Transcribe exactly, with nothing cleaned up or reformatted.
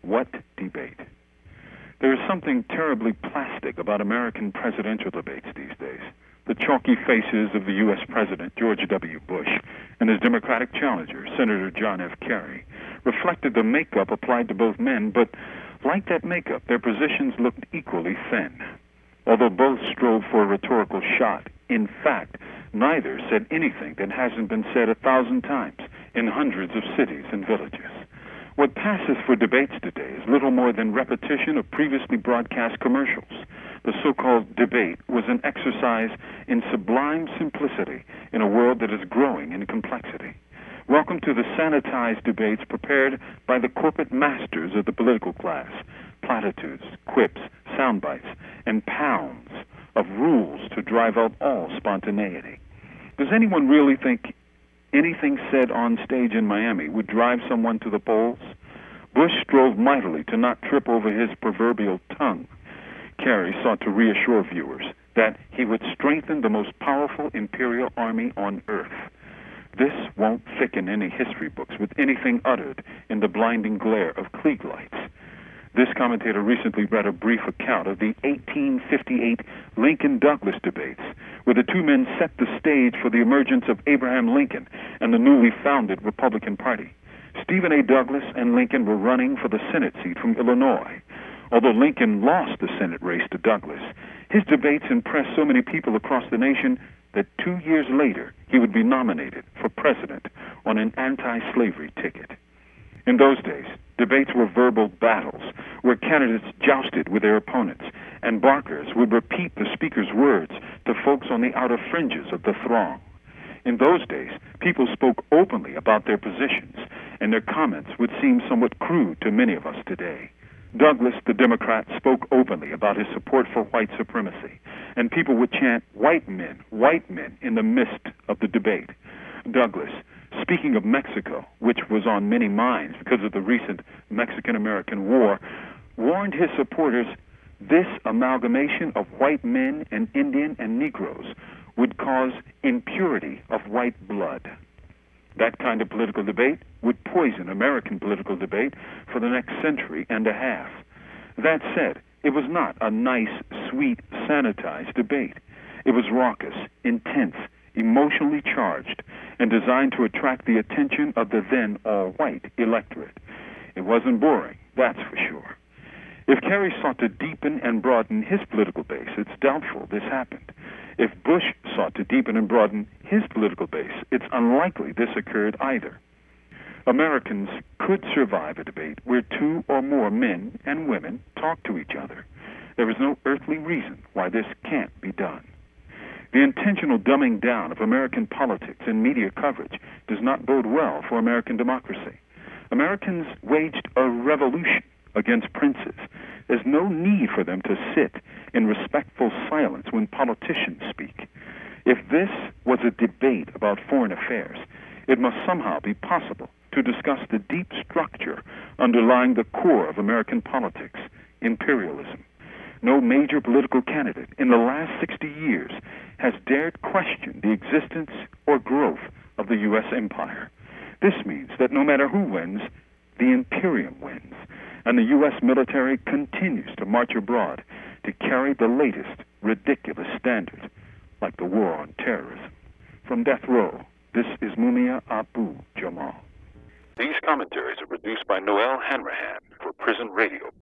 What debate? There is something terribly plastic about American presidential debates these days. The chalky faces of the U S President, George W. Bush, and his Democratic challenger, Senator John F. Kerry, reflected the makeup applied to both men, but like that makeup, their positions looked equally thin. Although both strove for a rhetorical shot, in fact, neither said anything that hasn't been said a thousand times in hundreds of cities and villages. What passes for debates today is little more than repetition of previously broadcast commercials. The so-called debate was an exercise in sublime simplicity in a world that is growing in complexity. Welcome to the sanitized debates prepared by the corporate masters of the political class. Platitudes, quips, sound bites, and pounds of rules to drive out all spontaneity. Does anyone really think anything said on stage in Miami would drive someone to the polls? Bush strove mightily to not trip over his proverbial tongue. Kerry sought to reassure viewers that he would strengthen the most powerful imperial army on earth. This won't thicken any history books with anything uttered in the blinding glare of Klieg lights. This commentator recently read a brief account of the eighteen fifty-eight Lincoln-Douglas debates, where the two men set the stage for the emergence of Abraham Lincoln and the newly founded Republican Party. Stephen A. Douglas and Lincoln were running for the Senate seat from Illinois. Although Lincoln lost the Senate race to Douglas, his debates impressed so many people across the nation that two years later he would be nominated for president on an anti-slavery ticket. In those days, debates were verbal battles where candidates jousted with their opponents, and barkers would repeat the speaker's words to folks on the outer fringes of the throng. In those days, people spoke openly about their positions, and their comments would seem somewhat crude to many of us today. Douglas, the Democrat, spoke openly about his support for white supremacy, and people would chant, "White men, white men," in the midst of the debate. Douglas, speaking of Mexico, which was on many minds because of the recent Mexican-American War, warned his supporters this amalgamation of white men and Indian and Negroes would cause impurity of white blood. That kind of political debate would poison American political debate for the next century and a half. That said, it was not a nice, sweet, sanitized debate. It was raucous, intense, emotionally charged, and designed to attract the attention of the then all-white electorate. It wasn't boring, that's for sure. If Kerry sought to deepen and broaden his political base, it's doubtful this happened. If Bush sought to deepen and broaden his political base, it's unlikely this occurred either. Americans could survive a debate where two or more men and women talk to each other. There is no earthly reason why this can't be done. The intentional dumbing down of American politics and media coverage does not bode well for American democracy. Americans waged a revolution against princes. There's no need for them to sit in respectful silence when politicians speak. If this was a debate about foreign affairs, it must somehow be possible to discuss the deep structure underlying the core of American politics, imperialism. No major political candidate in the last sixty years has dared question the existence or growth of the U S empire. This means that no matter who wins, the imperium wins, and the U S military continues to march abroad to carry the latest ridiculous standard, like the war on terrorism. From Death Row, this is Mumia Abu Jamal. These commentaries are produced by Noel Hanrahan for Prison Radio.